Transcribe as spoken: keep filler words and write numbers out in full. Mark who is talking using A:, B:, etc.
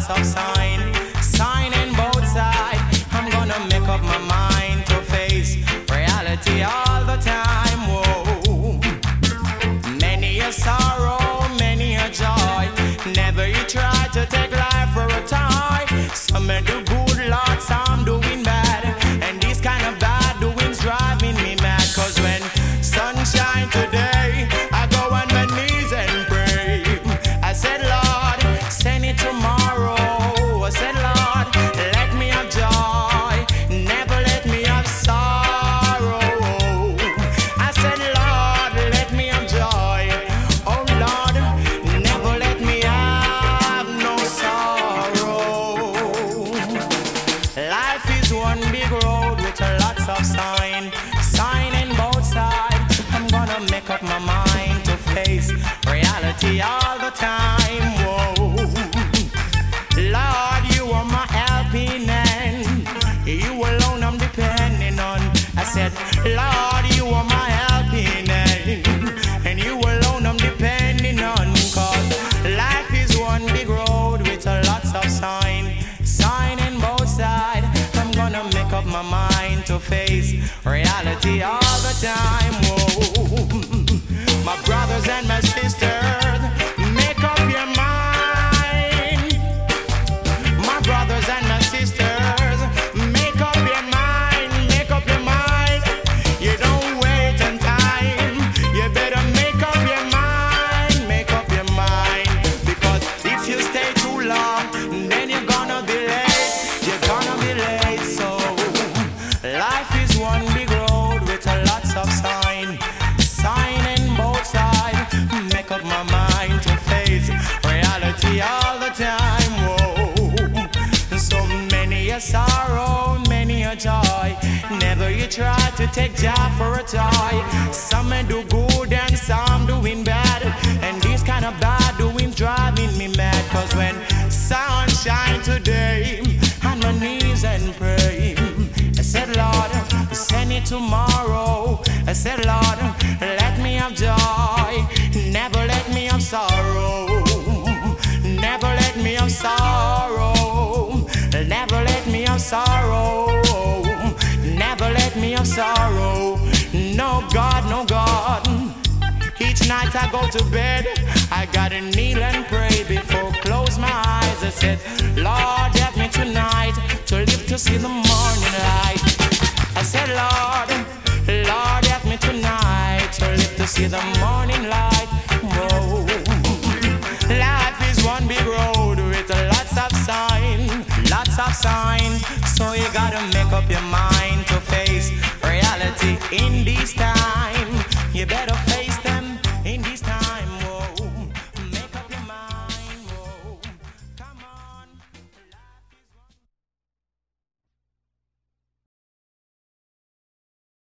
A: lots of sign, sign in both sides. I'm gonna make up my mind to face reality all the time. Whoa, many a sorrow, many a joy. Never you try to take life for a toy. Some may do good, Lord, some doing bad, and these kind of bad doings driving me mad. Cause when sunshine today, I go on my knees and pray. I said, Lord, send it tomorrow. I said, Lord, let me have joy, never let me have sorrow. I said, Lord, let me have joy. Oh Lord, never let me have no sorrow. Life is one big road with a lots of sign, sign in both sides. I'm gonna make up my mind to face reality all the time. Whoa, Lord, you are my helping hand. You alone I'm depending on. I said, Lord, you are my helping hand, and you alone I'm depending on. Cause life is one big road with a lots of sign, sign in both sides. I'm gonna make up my mind to face reality all the time. Whoa, my brothers and my sisters, make up your mind. My brothers and my sisters, make up your mind, make up your mind. You don't wait on time, you better make up your mind, make up your mind. Because if you stay too long, then you're gonna be late, you're gonna be late. So life is one big road with a lots of sign, sign in both sides. Make up my mind to face reality all the time. Whoa, so many a sorrow, many a joy. Never you try to take job for a toy. Some may do good and some doing bad, and these kind of bad doings driving me mad. Cause when sunshine today, on my knees and pray. I said, Lord, send it tomorrow. I said, Lord, let me have joy, never let me have sorrow. Never let me have sorrow, never let me have sorrow, never let me have sorrow. No God, no God. Each night I go to bed, I gotta kneel and pray before close my eyes. I said, Lord, help me tonight to live to see the morning light. I said, Lord, Lord, help me tonight to live to see the morning light. Whoa, life is one big road with lots of sign, lots of sign. So you gotta make up your mind to face reality in this time. You better face